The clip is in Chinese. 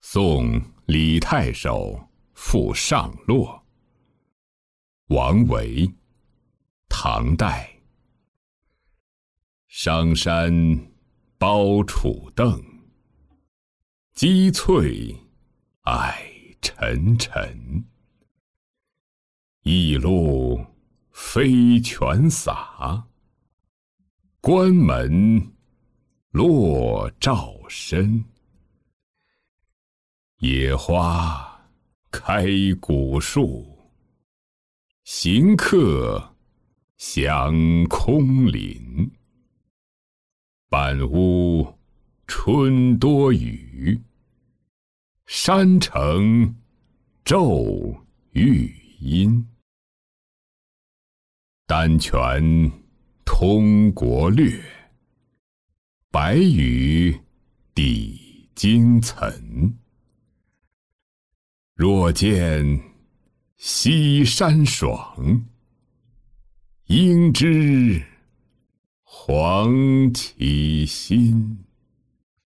送李太守赴上洛。王维，唐代。商山包楚邓，鸡翠矮沉沉。驿路飞泉洒，关门落照深。野花开古树，行客翔空林。半屋春多雨，山城骤欲阴。丹泉通国略，白羽抵京岑。若见西山爽，应知黄其心。